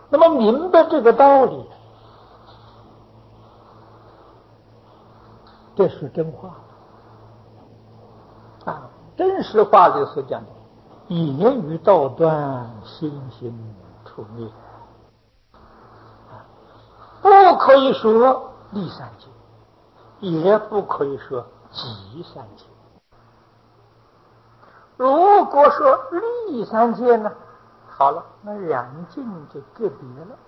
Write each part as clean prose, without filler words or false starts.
那么明白这个道理，这是真话啊！真实话里所讲的，言语道断，心行处灭，不可以说立三界，也不可以说即三界。如果说立三界呢，好了，那染净就个别了。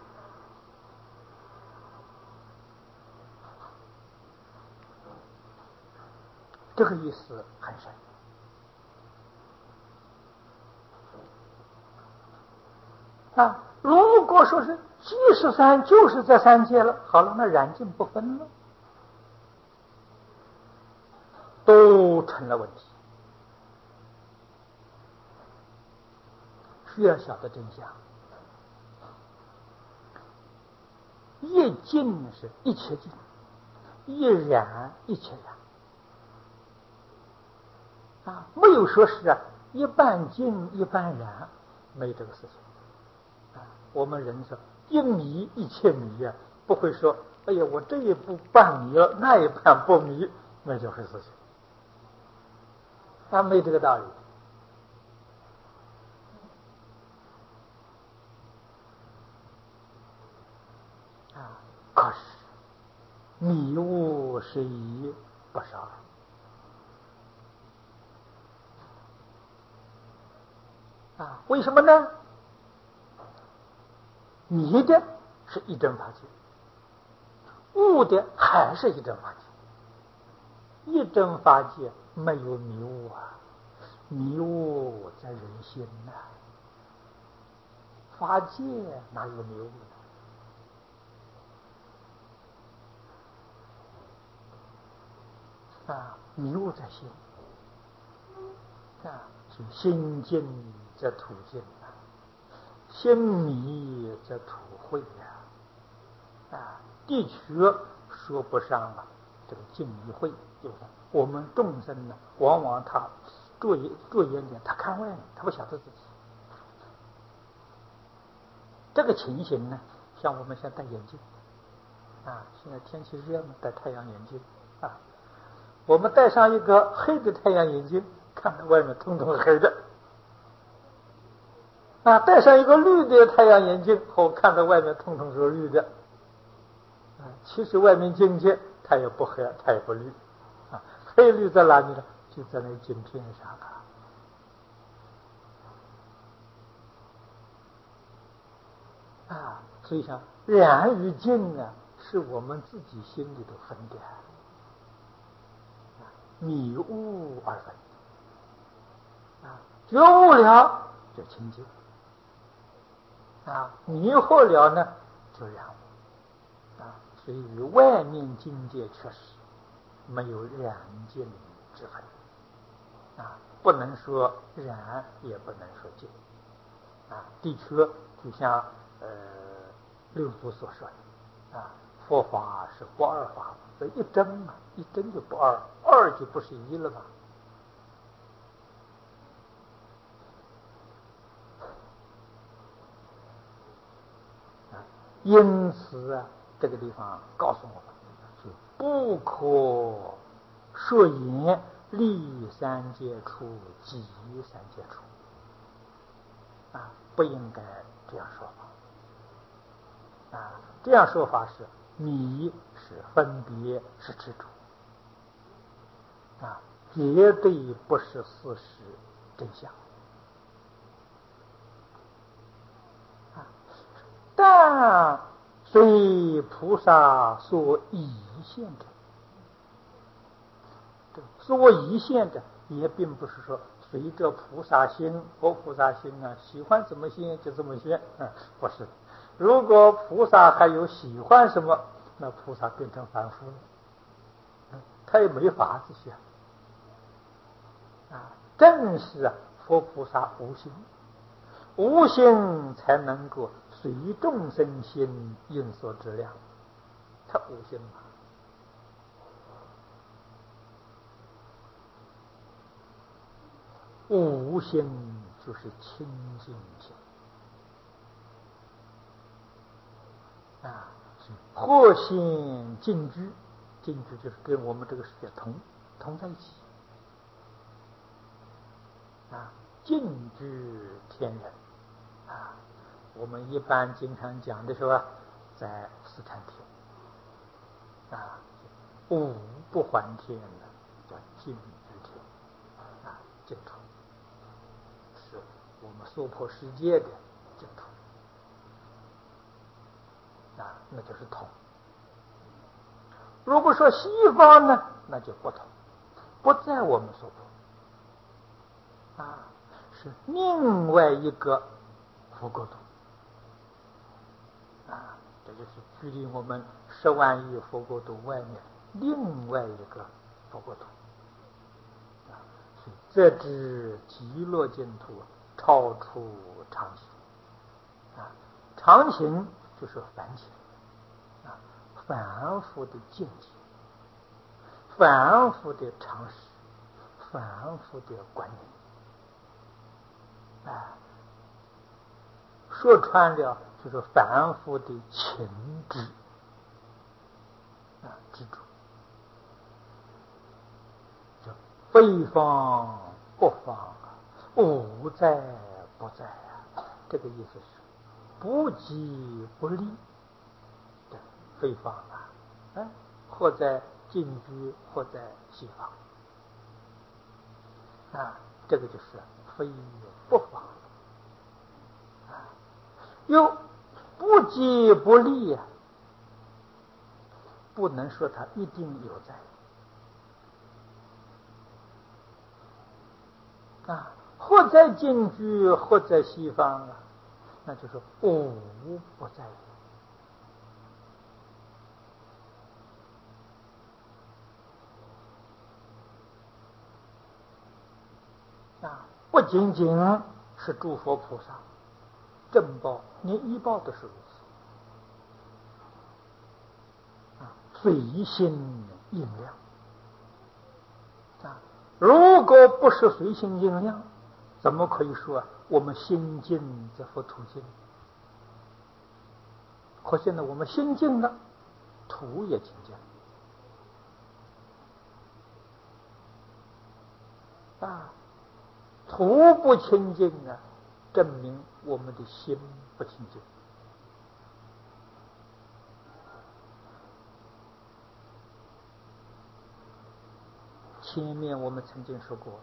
这个意思很深啊！如果说是即是三，就是这三界了，好了，那染净不分了，都成了问题。需要晓得真相，一净是一切净，一染一切染啊，没有说是一半净一半染，没这个事情啊。我们人说一米一切米啊，不会说哎呀我这一步半米了，那一半不米，没这回事情啊，没这个道理啊。可是迷雾是一，不是二啊？为什么呢？迷的是一真法界，悟的还是一真法界。一真法界没有迷雾啊，迷雾在人心呐，法界哪有迷雾呢？啊，迷雾在心啊，所以心净则土净啊，心迷则土晦啊，的确说不上这个净与晦，就是我们众生呢，往往他着眼点，他看外面，他不晓得自己。这个情形呢，像我们现在戴眼镜啊，现在天气热嘛，戴太阳眼镜啊，我们戴上一个黑的太阳眼镜，看到外面通通黑的啊，戴上一个绿的太阳眼镜后，看到外面通通是绿的啊，其实外面境界它也不黑，它也不绿啊，黑绿在哪里呢？就在那镜片上啊，所以想染与净啊，是我们自己心里头分的迷雾而分啊，觉悟了就清净啊，迷惑了呢就染污啊，所以与外面境界确实没有染净之分啊，不能说染，也不能说净啊，的确就像六祖所说的啊，佛法是不二法，所以一真嘛，一真就不二，二就不是一了嘛。因此啊，这个地方告诉我们，是不可说言立三界处，即三界处啊，不应该这样说法啊。这样说法是迷，是分别，是执着啊，绝对不是事实真相啊。但随菩萨所依现者，所依现者也并不是说随着菩萨心或菩萨心啊，喜欢怎么现就这么现不是。如果菩萨还有喜欢什么，那菩萨变成凡夫了，他也没法子现啊。正是佛菩萨无心，无心才能够随众生心应所知量，他无心嘛。无心就是清净心啊，和谐静居，静居就是跟我们这个世界同在一起啊，静居天人啊。我们一般经常讲的时候，在四禅天啊，五不还天的叫静居天啊，净土是我们娑婆世界的净土啊，那就是同。如果说西方呢，那就不同，不在我们娑婆啊，是另外一个佛国土啊，这就是距离我们10万亿佛国土外面另外一个佛国土啊，所以这支极乐净土超出常情啊，常情就是凡情啊，凡夫的见解，凡夫的常识，凡夫的观念啊，说穿了就是凡夫的情执啊，执着，就非方不方，无在不在啊，这个意思是不即不立的非方啊，或在近居，或在西方啊，这个就是非不方啊，又不即不立啊，不能说它一定有在啊，或在近居，或在西方啊，那就是无不在啊，不仅仅是诸佛菩萨正报，连依报都是如此啊，随心应量啊，如果不是随心应量，怎么可以说我们心净则佛土净？可现在我们心净了，土也清净啊，土不清净啊，证明我们的心不清净。前面我们曾经说过，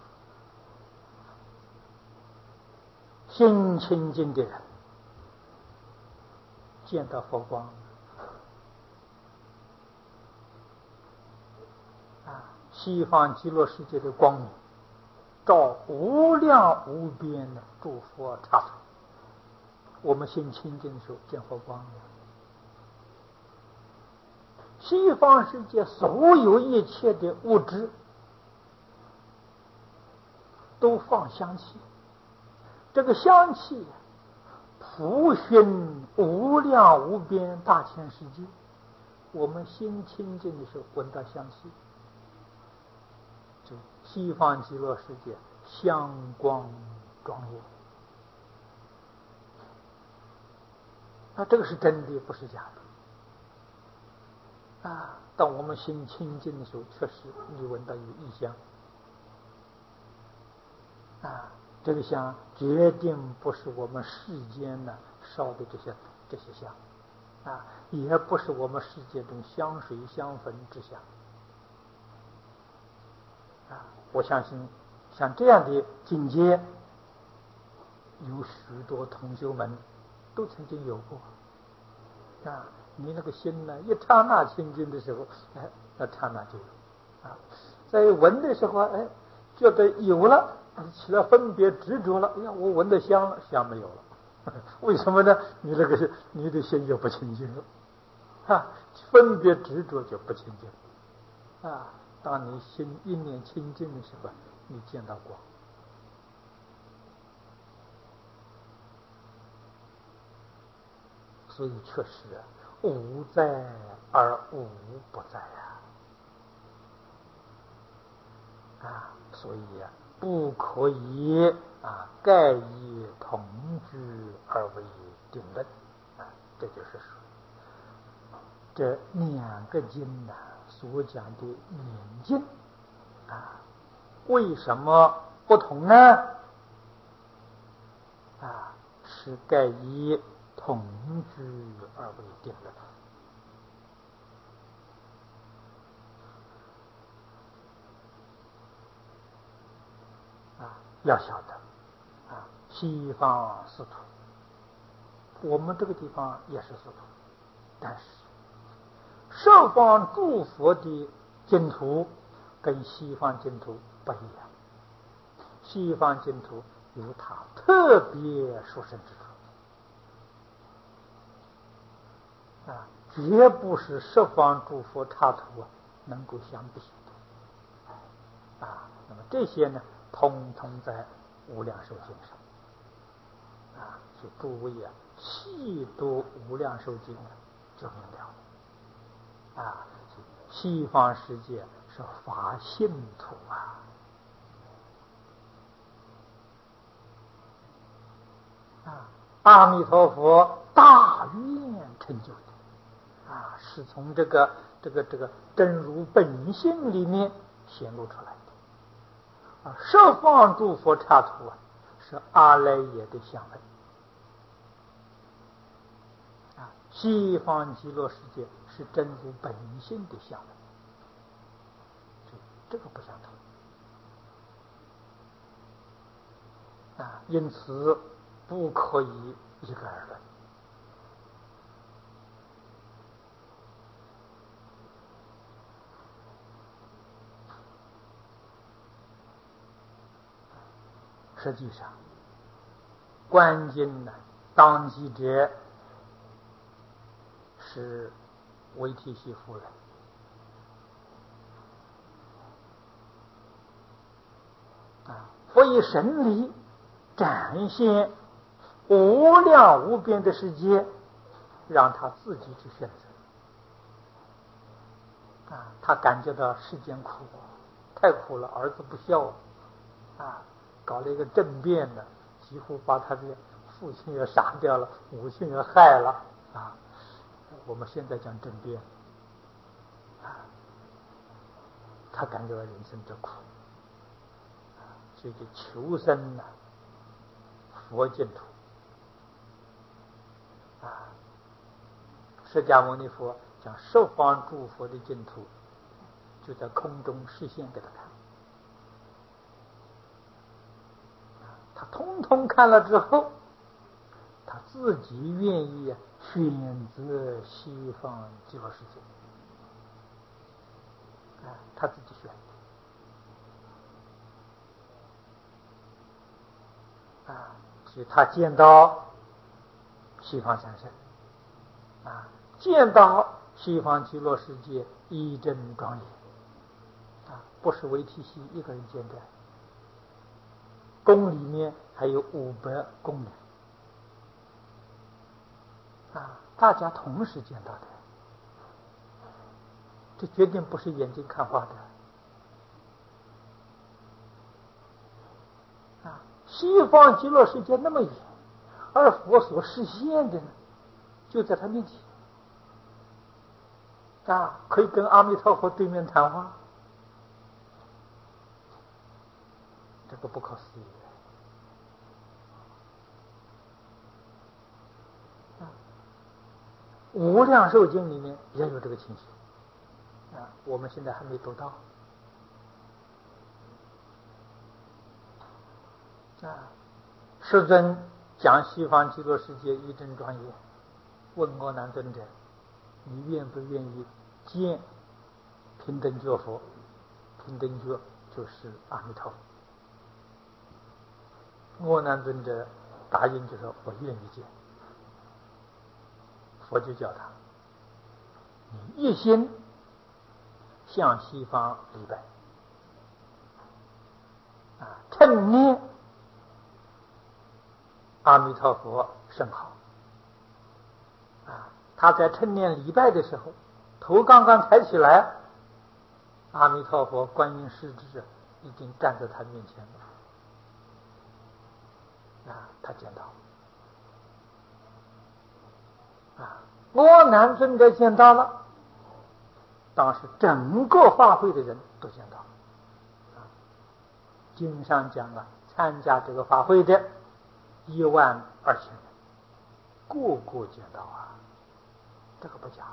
心清净的人见到佛光啊，西方极乐世界的光明照无量无边的诸佛刹土，我们心清净的时候见佛光了。西方世界所有一切的物质都放香气，这个香气普熏无量无边大千世界，我们心清净的时候闻到香气，就西方极乐世界香光庄严啊，这个是真的，不是假的啊。当我们心清净的时候，确实你闻到有异香啊，这个香决定不是我们世间呢烧的这些香啊，也不是我们世界中香水香粉之香啊。我相信像这样的境界，有许多同修们都曾经有过啊。你那个心呢，一刹那清净的时候，那刹那就有啊。在闻的时候，觉得有了，起了分别执着了，哎呀，我闻得香了，香没有了，为什么呢？你这个你的心就不清净了啊，分别执着就不清净啊。当你心一念清净的时候，你见到光。所以确实无在而无不在所以不可以盖以同居而为定论这就是说这两个经所讲的远近为什么不同呢？是盖以同居而为定论。要晓得西方四土，我们这个地方也是四土，但是十方诸佛的净土跟西方净土不一样，西方净土有它特别殊胜之处绝不是十方诸佛刹土能够相比的那么这些呢，通通在无量寿经上所以诸位细读无量寿经就明了西方世界是法性土阿弥陀佛大愿成就的是从这个真如本性里面显露出来的十方诸佛刹土是阿赖耶的相分西方极乐世界是真如本性的相分，所以这个不相同因此不可以一概而论。实际上观经当机者是维提西夫人佛以神力展现无量无边的世界，让他自己去选择他感觉到世间苦，太苦了，儿子不孝搞了一个政变呢，几乎把他的父亲也杀掉了，母亲也害了我们现在讲政变他感觉到人生之苦所以就求生佛净土释迦牟尼佛讲十方诸佛的净土就在空中实现给他看他通通看了之后，他自己愿意选择西方极乐世界他自己选所以他见到西方三圣见到西方极乐世界一真庄严不是维提西一个人见的，宫里面还有500宫女大家同时见到的，这绝对不是眼睛看花的西方极乐世界那么远，而佛所实现的呢，就在他面前可以跟阿弥陀佛对面谈话，这个不可思议无量寿经里面也有这个情形我们现在还没读到世尊讲西方极乐世界一真庄严，问阿难尊者，你愿不愿意见平等觉佛？平等觉就是阿弥陀佛。阿难尊者答应就说我愿意见。佛就叫他你一心向西方礼拜称念阿弥陀佛甚好他在称念礼拜的时候，头刚刚抬起来，阿弥陀佛观音师智已经站在他面前了他见到阿难尊者见到了， 当时整个法会的人都见到了。经上讲了，参加这个法会的12000人，个个见到啊，这个不假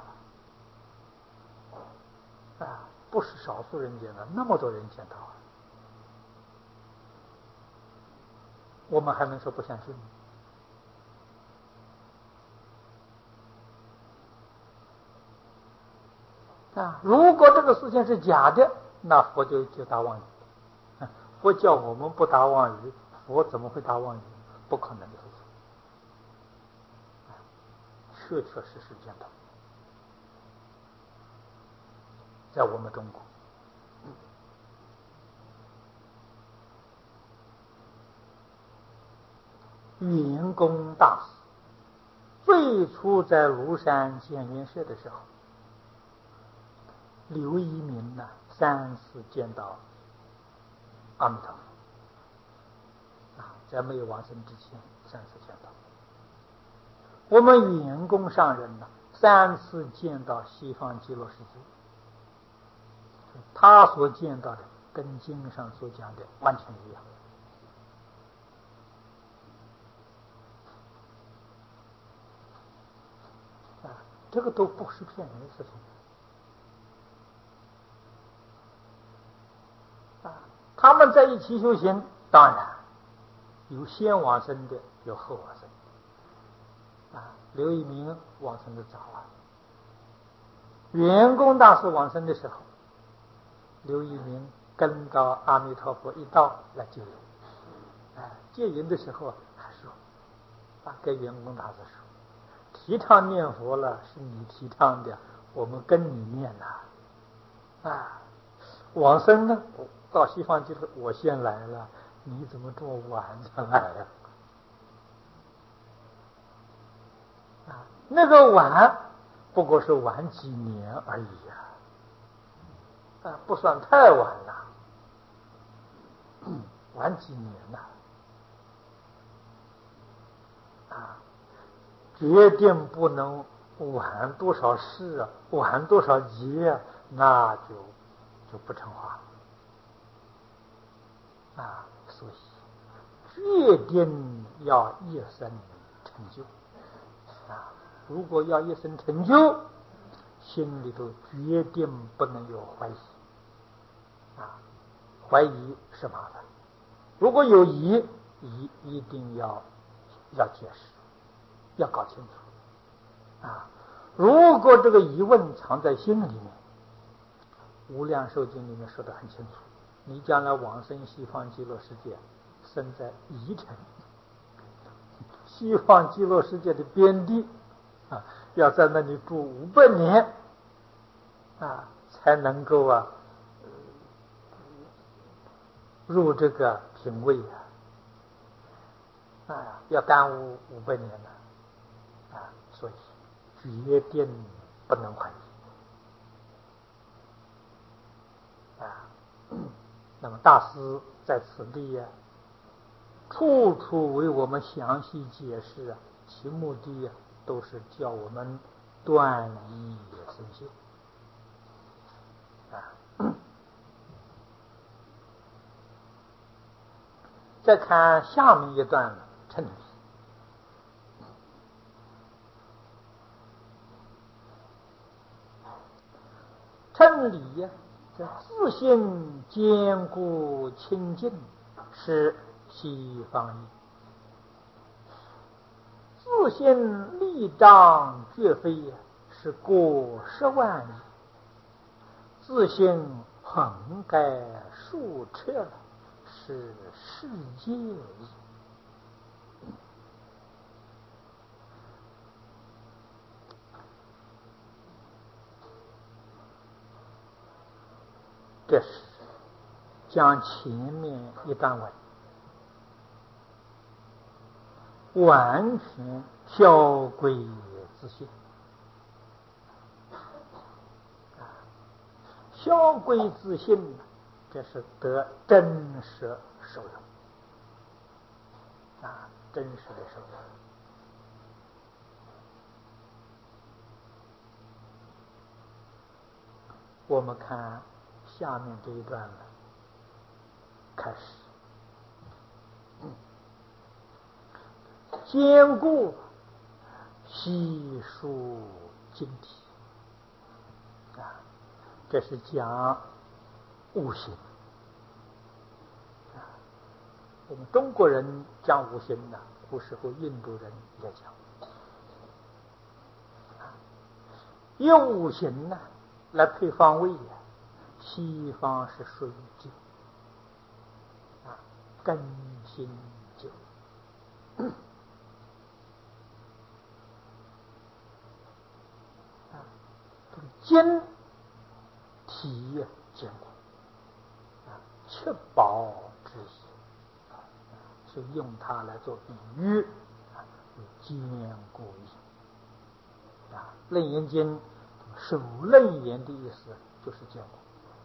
了啊，不是少数人见到，那么多人见到啊，我们还能说不相信吗？如果这个事情是假的，那佛就打妄语。佛叫我们不打妄语，佛怎么会打妄语？不可能的事情。确确实实见到，在我们中国，圆公大师最初在庐山建园社的时候，刘一明呢3次见到阿弥陀佛在没有往生之前3次见到。我们圆公上人呢3次见到西方极乐世界，他所见到的跟经上所讲的完全一样。这个都不是骗人的事情他们在一起修行，当然有先往生的，有后往生的刘一明往生的早圆公大师往生的时候，刘一明跟到阿弥陀佛一道来接引接引的时候还说跟圆公大师说，提倡念佛了是你提倡的，我们跟你念往生呢到西方极乐我先来了，你怎么这么晚才来那个晚不过是晚几年而已不算太晚了，晚几年决定不能晚多少世晚多少劫那就不成话所以决定要一生成就如果要一生成就，心里头决定不能有怀疑怀疑是麻烦。如果有疑一定要解释，要搞清楚如果这个疑问藏在心里面，无量寿经里面说得很清楚，你将来往生西方极乐世界，生在宜城，西方极乐世界的边地要在那里住500年才能够入这个品位要耽误500年所以决定不能怀疑那么大师在此地处处为我们详细解释其目的都是叫我们断疑生信再看下面一段称理。称理这自性坚固清净是西方意，自性力障绝非是过10万亿，自性横盖数尺是世界意。这是将前面一段文完全销归自性销归自性，这是得真实受用真实的受用我们看下面这一段了，开始。坚固悉数经体啊，这是讲五行啊。我们中国人讲五行呢，古时候印度人也讲啊，用五行呢来配方位呀。西方是属于灸啊，根辛灸。这个筋体坚固啊，确保之意，所以用它来做比喻啊，坚固意啊。楞严经守楞严的意思就是坚固。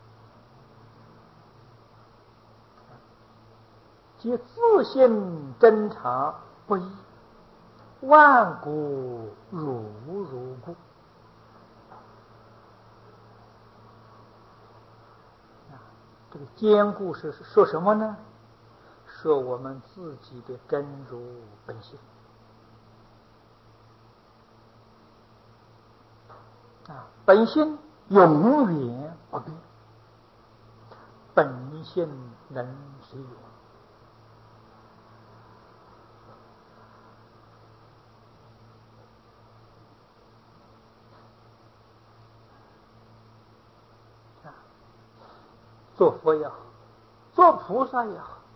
即自性真常不异，万古如故。这个坚固是说什么呢？说我们自己的真如本性啊，本性永远不变，本性能随缘啊。做佛也好，做菩萨也好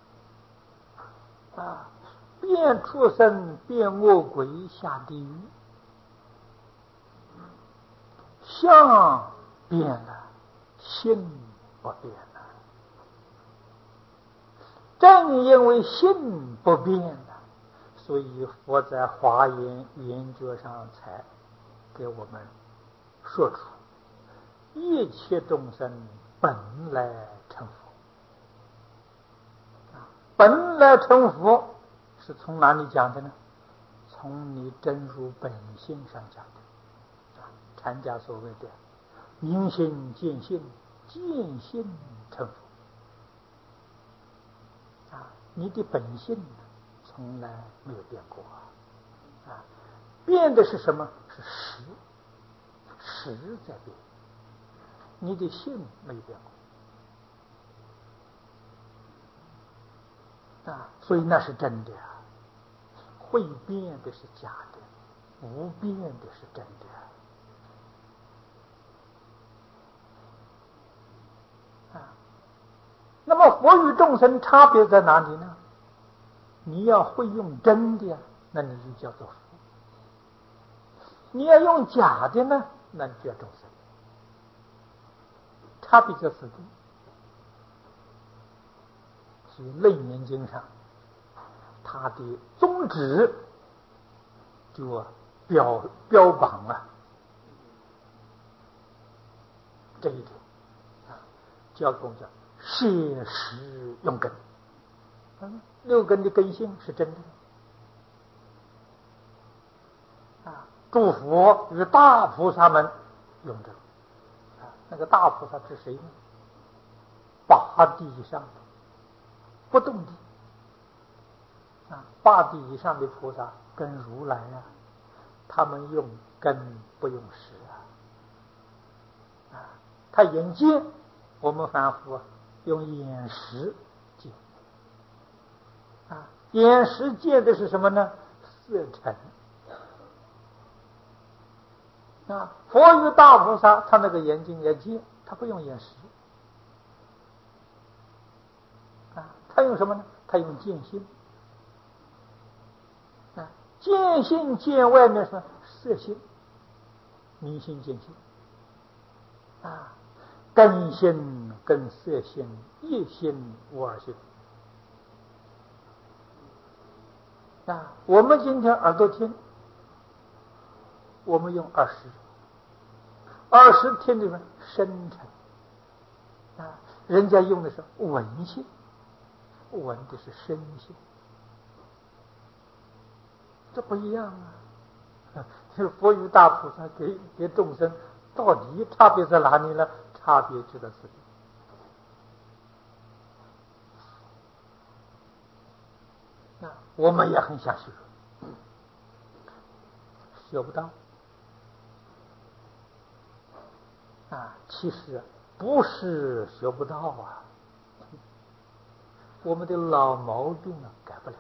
啊，变畜生，变恶鬼，下地狱，相变了，心不变了。正因为心不变了，所以佛在华严圆觉上才给我们说出一切众生本来成佛啊，本来成佛是从哪里讲的呢？从你真如本性上讲的啊。禅家所谓的明心见性，见性成佛啊，你的本性从来没有变过啊，变的是什么？是识在变，你的性没有变过啊，所以那是真的啊。会变的是假的，不变的是真的啊。那么佛与众生差别在哪里呢？你要会用真的，那你就叫做佛；你要用假的呢，那你就叫众生。差别在此地。所以《楞严经》上，它的宗旨就标榜了这一点啊，叫摄实用根。六根的根性是真的啊。诸佛与大菩萨们用这个啊，那个大菩萨是谁呢？八地以上的不动的啊，八地以上的菩萨跟如来啊，他们用根不用识啊，他眼见，我们凡夫用眼识见啊，眼识见的是什么呢？色尘啊。佛与大菩萨，他那个眼睛也见，他不用眼识啊，他用什么呢？他用见性啊，见性见外面是色性，明心见性啊，根性跟色性一心无二性啊。我们今天耳朵听，我们用耳识听的深沉啊，人家用的是闻性，闻的是身性，这不一样啊。佛与大菩萨给众生到底差别在哪里呢？ 差别知道自己。我们也很想学，学不到。其实不是学不到啊，我们的老毛病改不了，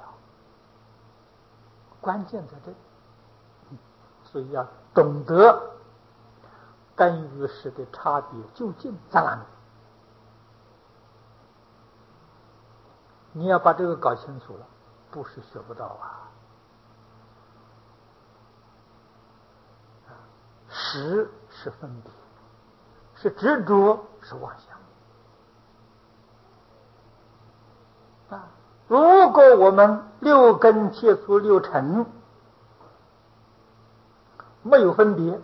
关键在这里。所以要懂得根与实的差别究竟在哪里。你要把这个搞清楚了，不是学不到啊。识是分别，是执着，是妄想。如果我们六根接触六尘没有分别，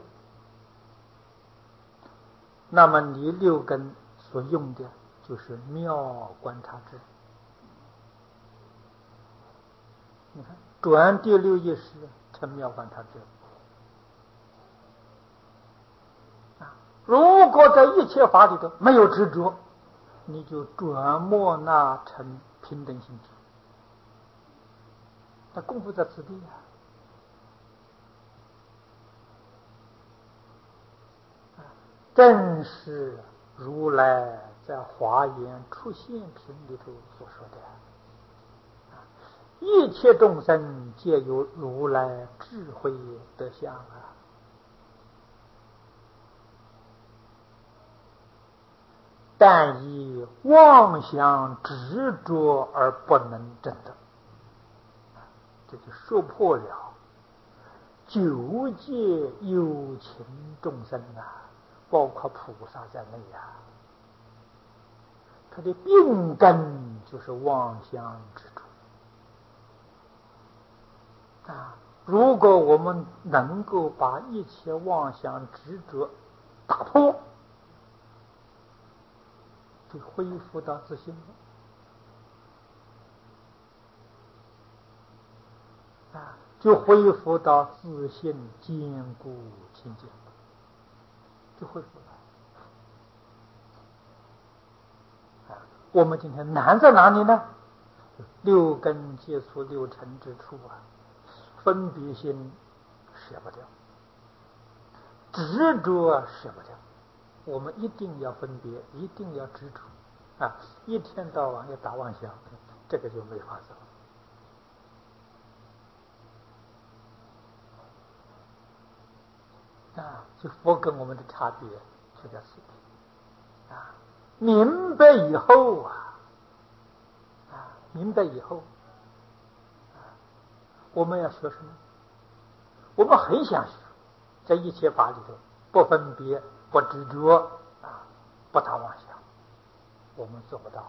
那么你六根所用的就是妙观察智。你看转第六意识成妙观察智。如果在一切法里头没有执着，你就转莫那成平等性质。那功夫在此地正是如来在华严出现品里头所说的，一切众生皆有如来智慧德相但以妄想执着而不能证得。这就说破了九界有情众生包括菩萨在内他的病根就是妄想执着如果我们能够把一切妄想执着打破，就恢复到自信了就恢复到自信坚固清净，就恢复了。我们今天难在哪里呢？六根接触六尘之处分别心舍不掉，执着舍不掉。我们一定要分别，一定要执着一天到晚要打妄想，这个就没法走。就佛跟我们的差别就在此地明白以后明白以后我们要学什么？我们很想学，在一切法里头不分别，不执着不打妄想，我们做不到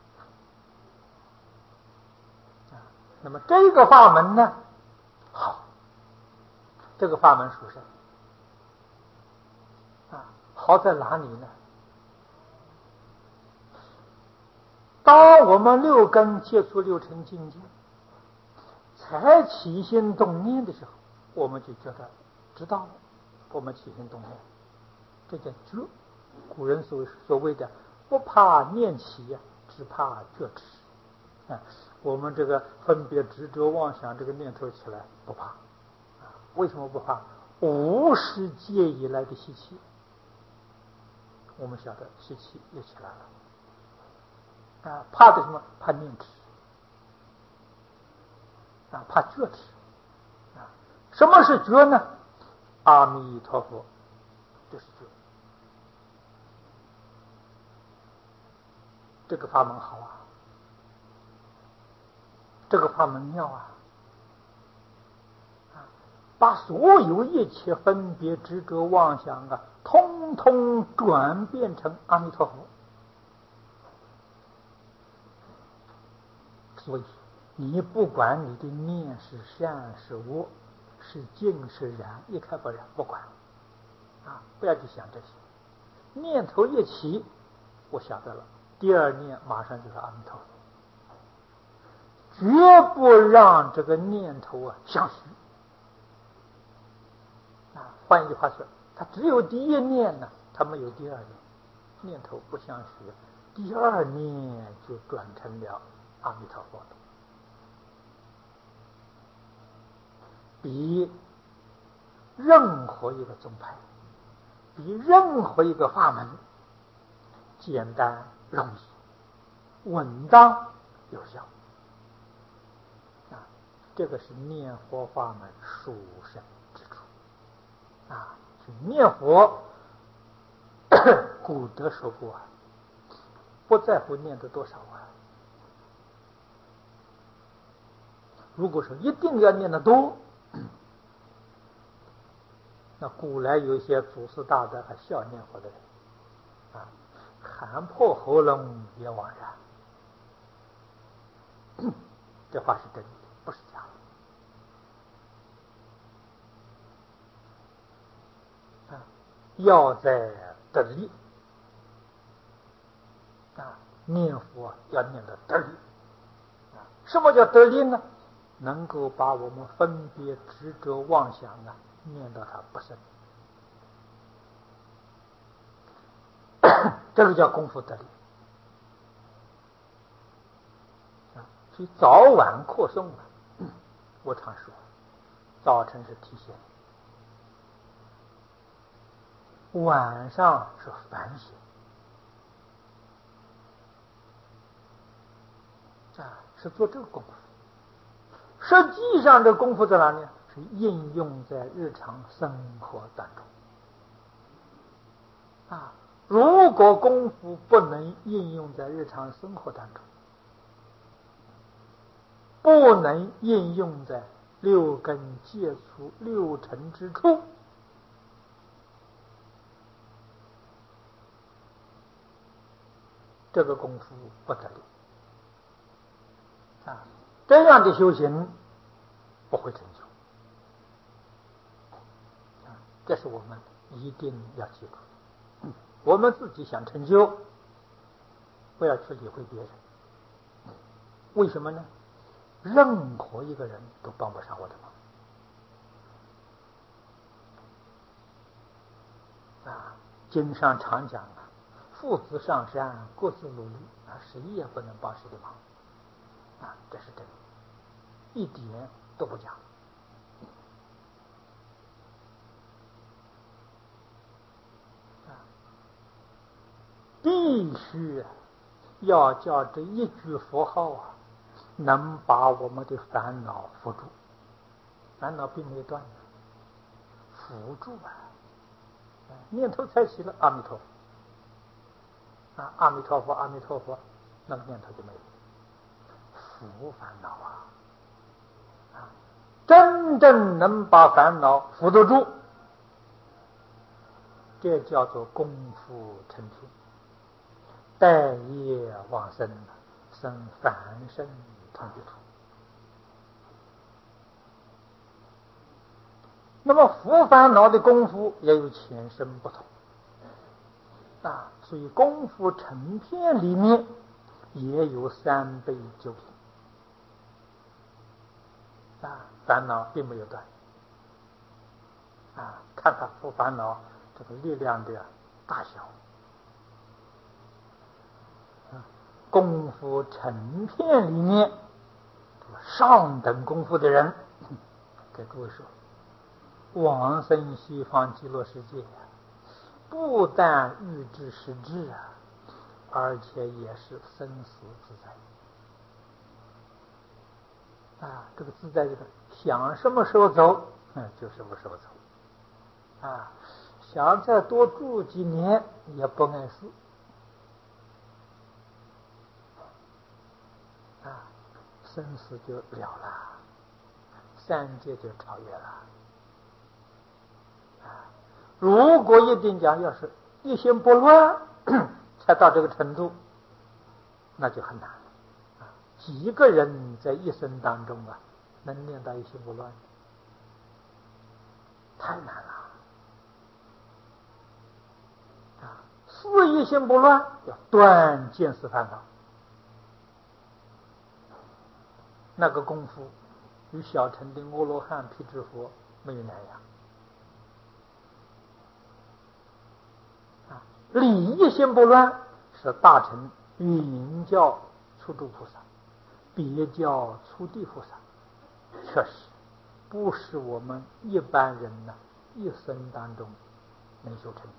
那么这个法门呢，好，这个法门属实好在哪里呢？当我们六根接触六尘境界，才起心动念的时候，我们就觉得知道了，我们起心动念，这叫觉。古人所谓的不怕念起只怕觉迟我们这个分别执着妄想这个念头起来不怕为什么不怕？无始界以来的习气，我们晓得习气又起来了怕的什么？怕念迟怕觉迟什么是觉呢？阿弥陀佛就是觉。这个法门好这个法门妙把所有一切分别执着妄想通通转变成阿弥陀佛。所以你不管你的念是善是恶，是净是染，一开不染，不管不要去想这些。念头一起，我晓得了，第二念马上就是阿弥陀佛，绝不让这个念头相续换一句话说，他只有第一念呢，他没有第二念念头不相续，第二念就转成了阿弥陀佛了，比任何一个宗派，比任何一个法门简单容易、稳当有效。这个是念佛法门殊胜之处。念佛，古德说过不在乎念的多少如果说一定要念得多，那古来有一些祖师大德还笑念佛的人喊破喉咙也枉然。这话是真的，不是假的。要在得力念佛要念得得力。什么叫得力呢？能够把我们分别执着妄想念到它不生，这个叫功夫得力。所以早晚扩诵我常说，早晨是提醒，晚上是反省是做这个功夫。实际上这功夫在哪里？是应用在日常生活当中如果功夫不能应用在日常生活当中，不能应用在六根接触六尘之处，这个功夫不得力这样的修行不会成就这是我们一定要记住。我们自己想成就，不要去理会别人。为什么呢？任何一个人都帮不上我的忙经上常讲父子上山各自努力谁也不能帮谁的忙这是真的，一点都不假。必须要叫这一句佛号能把我们的烦恼扶住。烦恼并没有断，扶住念头才起了阿弥陀佛阿弥陀佛阿弥陀佛，那个念头就没有，扶烦恼真正能把烦恼扶得住，这叫做功夫成片，待业往生，生凡身同居土。那么扶烦恼的功夫也有浅深不同所以功夫成片里面也有三杯九品烦恼并没有断看他扶烦恼这个力量的大小。功夫成片里面上等功夫的人，给诸位说，往生西方极乐世界不但欲知实质而且也是生死自在这个自在就是想什么时候走就什么时候走想再多住几年也不碍事生死就了了，三界就超越了如果一定讲要是一心不乱才到这个程度，那就很难了几个人在一生当中能念到一心不乱？太难了是一心不乱，要断见思烦恼，那个功夫与小乘的阿罗汉辟支佛没有两样礼义心不乱，是大乘云教初住菩萨，别教初地菩萨，确实不是我们一般人一生当中能修成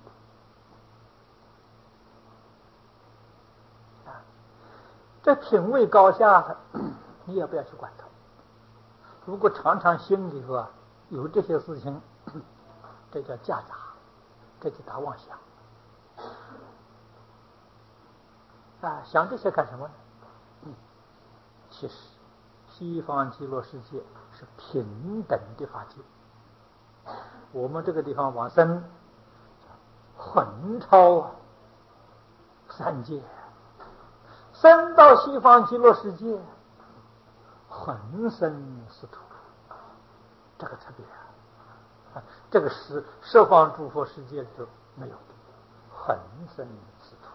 的。这品位高下，你也不要去管它。如果常常心里头有这些事情，这叫夹杂，这叫大妄想。想这些干什么呢？其实西方极乐世界是平等的法界，我们这个地方往生混超三界，生到西方极乐世界浑身是土，这个特别这个是十方诸佛世界里头没有的，浑身是土。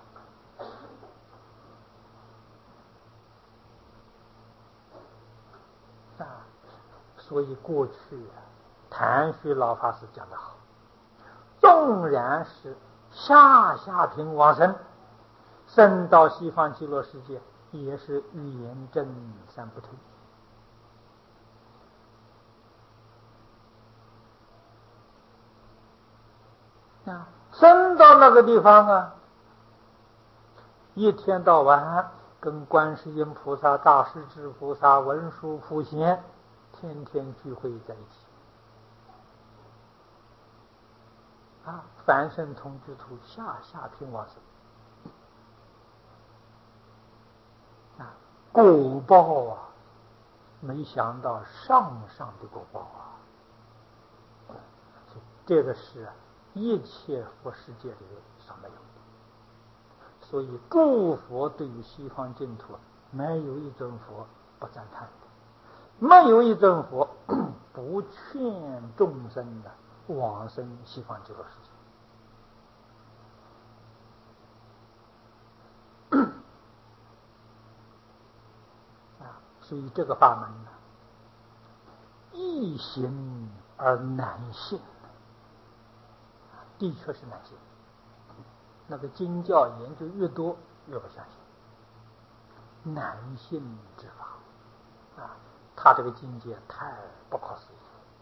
所以过去谭虚老法师讲得好，纵然是下品往生，生到西方极乐世界，也是圆正三不退。生到那个地方一天到晚跟观世音菩萨、大势至菩萨、文殊普贤天天聚会在一起凡圣同居土，下品往生果报没想到上的果报这个是一切佛世界里所没有的。所以诸佛对于西方净土没有一尊佛不赞叹的，没有一尊佛不劝众生往生西方极乐世界所以这个法门易行而难信，的确是难信。那个经教研究越多，越不相信难信之法他这个境界太不可思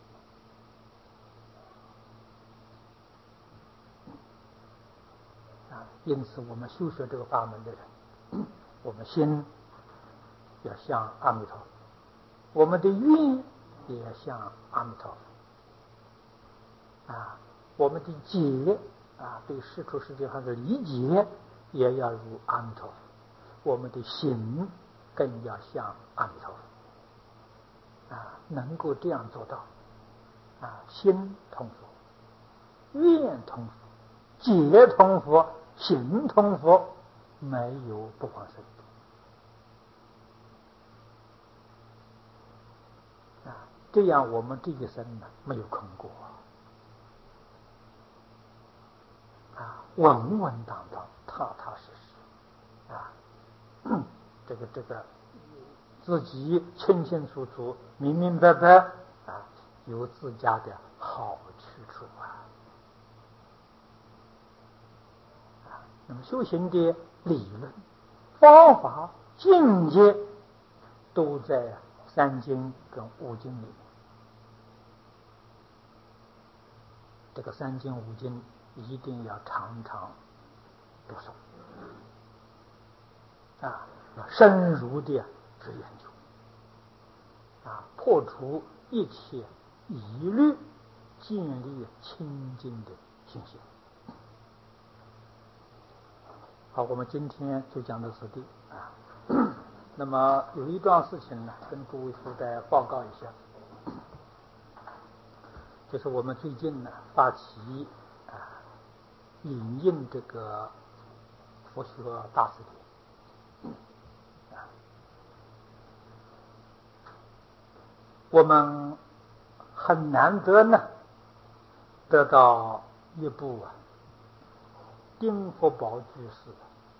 议因此我们修学这个法门的人，我们心要向阿弥陀佛，我们的愿也要向阿弥陀佛我们的解对世出世界上的理解也要如阿弥陀佛，我们的行更要向阿弥陀佛能够这样做到心通佛，愿通佛，解通佛，行通佛，没有不往生这样我们这一生没有空过稳稳当当，踏踏实实这个自己清清楚楚、明明白白有自家的好去处那么修行的理论、方法、境界都在三经跟五经里面。这个三经五经一定要常常读诵深入的去研究破除一切疑虑，建立清净的信心。好，我们今天就讲到此地那么有一段事情跟诸位附带报告一下，就是我们最近发起引印这个佛学大辞典我们很难得得到一部丁福宝居士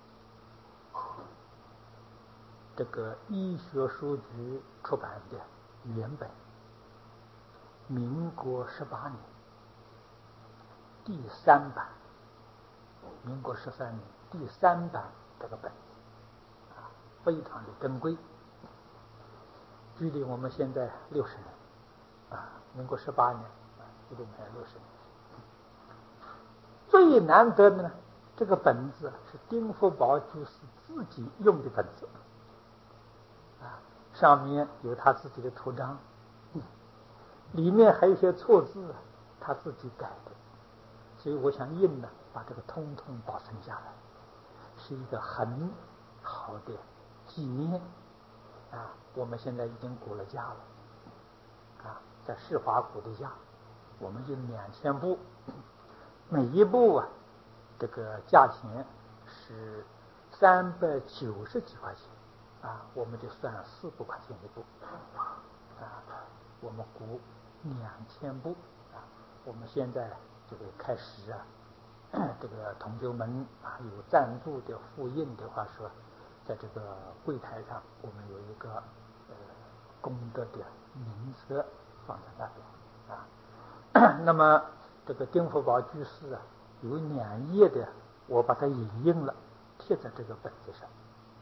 这个医学书局出版的原本，民国18年第3版民国13年第3版这个本子，非常的珍贵，距离我们现在60年，民国18年，距离我们还60年。最难得的呢，这个本子是丁福宝居士自己用的本子，上面有他自己的图章，里面还有一些错字，他自己改的，所以我想印呢，把这个通通保存下来，是一个很好的纪念。我们现在已经估了价了，在世华估的价，我们印2000部，每一部这个价钱是390几块钱，我们就算4块钱一部，我们估2000部，我们现在这个开始这个同学们有赞助的复印的话说，在这个柜台上我们有一个功德的名册放在那边，那么这个丁福宝居士有2页的，我把它影印了，贴在这个本子上，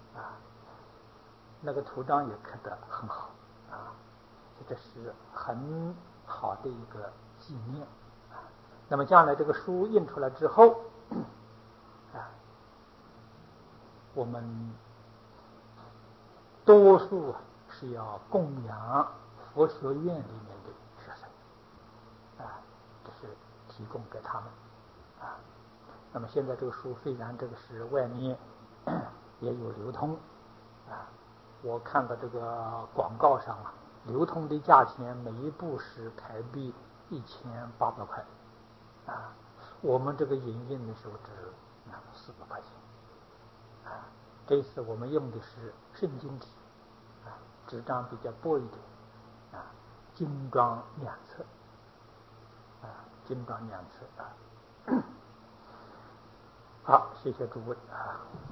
那个图章也刻得很好，这是很好的一个纪念。那么将来这个书印出来之后，我们多数是要供养佛学院里面的学生，这是提供给他们，那么现在这个书虽然这个是外面也有流通，我看到这个广告上流通的价钱每一部是台币1800块，我们这个引印的时候只400块钱，这次我们用的是圣经体，纸张比较薄一点，精装2册，精装2册，好，谢谢诸位。